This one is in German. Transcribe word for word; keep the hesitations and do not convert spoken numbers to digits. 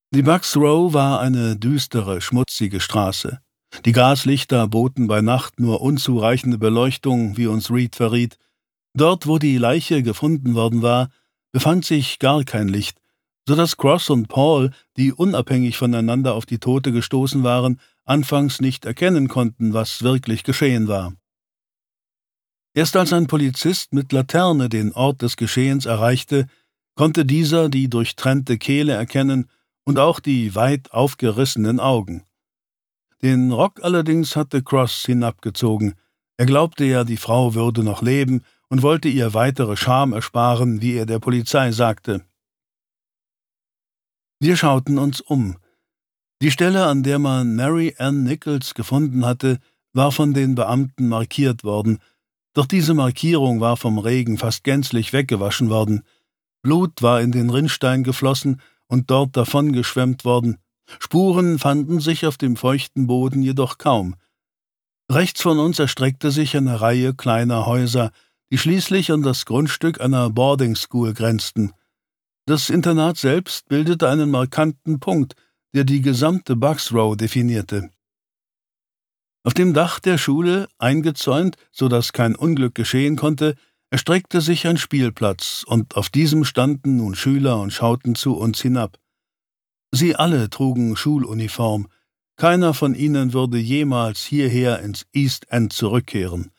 Die Bucks Row war eine düstere, schmutzige Straße. Die Gaslichter boten bei Nacht nur unzureichende Beleuchtung, wie uns Reed verriet. Dort, wo die Leiche gefunden worden war, befand sich gar kein Licht, so dass Cross und Paul, die unabhängig voneinander auf die Tote gestoßen waren, anfangs nicht erkennen konnten, was wirklich geschehen war. Erst als ein Polizist mit Laterne den Ort des Geschehens erreichte, konnte dieser die durchtrennte Kehle erkennen und auch die weit aufgerissenen Augen. Den Rock allerdings hatte Cross hinabgezogen. Er glaubte ja, die Frau würde noch leben und wollte ihr weitere Scham ersparen, wie er der Polizei sagte. Wir schauten uns um. Die Stelle, an der man Mary Ann Nichols gefunden hatte, war von den Beamten markiert worden, doch diese Markierung war vom Regen fast gänzlich weggewaschen worden. Blut war in den Rinnstein geflossen und dort davongeschwemmt worden. Spuren fanden sich auf dem feuchten Boden jedoch kaum. Rechts von uns erstreckte sich eine Reihe kleiner Häuser, die schließlich an das Grundstück einer Boarding School grenzten. Das Internat selbst bildete einen markanten Punkt, der die gesamte Bucks Row definierte. Auf dem Dach der Schule, eingezäunt, so dass kein Unglück geschehen konnte, erstreckte sich ein Spielplatz, und auf diesem standen nun Schüler und schauten zu uns hinab. Sie alle trugen Schuluniform. Keiner von ihnen würde jemals hierher ins East End zurückkehren.